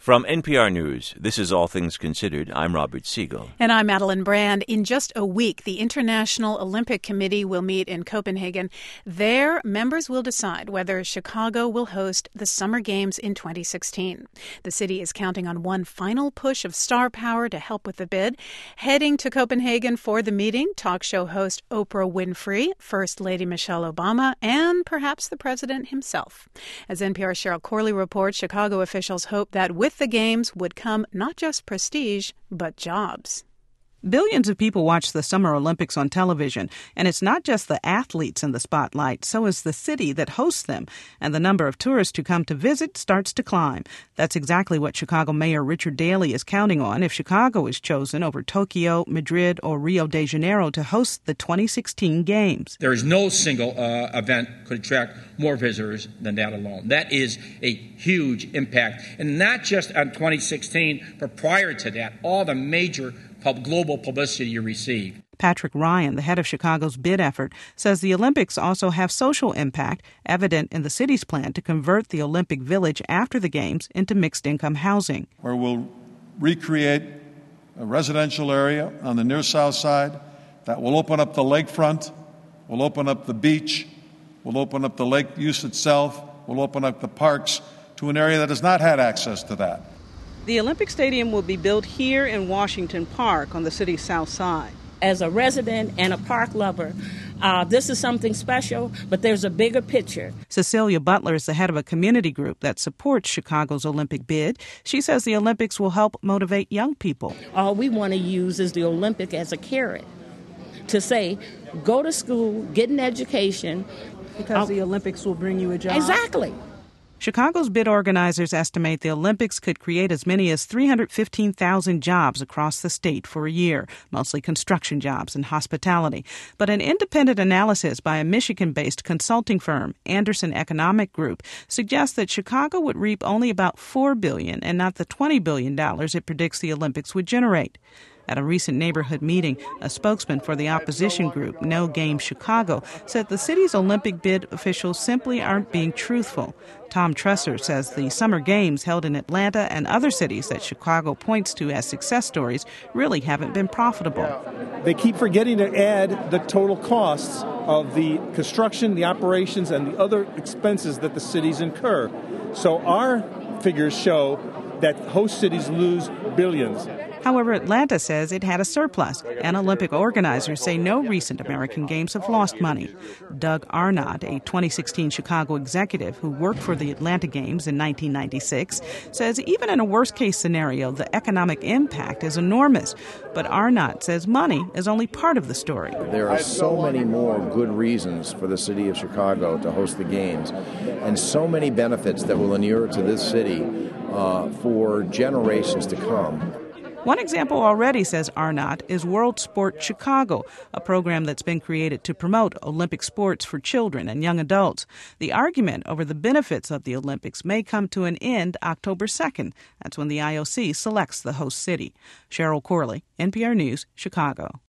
From NPR News, this is All Things Considered. I'm Robert Siegel. And I'm Madeline Brand. In just a week, the International Olympic Committee will meet in Copenhagen. There, members will decide whether Chicago will host the Summer Games in 2016. The city is counting on one final push of star power to help with the bid. Heading to Copenhagen for the meeting, talk show host Oprah Winfrey, First Lady Michelle Obama, and perhaps the president himself. As NPR's Cheryl Corley reports, Chicago officials hope that with the Games would come not just prestige, but jobs. Billions of people watch the Summer Olympics on television, and it's not just the athletes in the spotlight, so is the city that hosts them, and the number of tourists who come to visit starts to climb. That's exactly what Chicago Mayor Richard Daley is counting on if Chicago is chosen over Tokyo, Madrid, or Rio de Janeiro to host the 2016 Games. There is no single event could attract more visitors than that alone. That is a huge impact, and not just on 2016, but prior to that, all the major global publicity you receive. Patrick Ryan, the head of Chicago's bid effort, says the Olympics also have social impact, evident in the city's plan to convert the Olympic Village after the Games into mixed-income housing. Where we'll recreate a residential area on the near south side that will open up the lakefront, will open up the beach, will open up the lake use itself, will open up the parks to an area that has not had access to that. The Olympic Stadium will be built here in Washington Park on the city's south side. As a resident and a park lover, this is something special, but there's a bigger picture. Cecilia Butler is the head of a community group that supports Chicago's Olympic bid. She says the Olympics will help motivate young people. All we want to use is the Olympic as a carrot to say, go to school, get an education. Because the Olympics will bring you a job. Exactly. Chicago's bid organizers estimate the Olympics could create as many as 315,000 jobs across the state for a year, mostly construction jobs and hospitality. But an independent analysis by a Michigan-based consulting firm, Anderson Economic Group, suggests that Chicago would reap only about $4 billion and not the $20 billion it predicts the Olympics would generate. At a recent neighborhood meeting, a spokesman for the opposition group, No Game Chicago, said the city's Olympic bid officials simply aren't being truthful. Tom Tresser says the Summer Games held in Atlanta and other cities that Chicago points to as success stories really haven't been profitable. They keep forgetting to add the total costs of the construction, the operations, and the other expenses that the cities incur. So our figures show that host cities lose billions. However, Atlanta says it had a surplus, and Olympic organizers say no recent American Games have lost money. Doug Arnott, a 2016 Chicago executive who worked for the Atlanta Games in 1996, says even in a worst-case scenario, the economic impact is enormous. But Arnott says money is only part of the story. There are so many more good reasons for the city of Chicago to host the Games, and so many benefits that will inure to this city for generations to come. One example already, says Arnott, is World Sport Chicago, a program that's been created to promote Olympic sports for children and young adults. The argument over the benefits of the Olympics may come to an end October 2nd. That's when the IOC selects the host city. Cheryl Corley, NPR News, Chicago.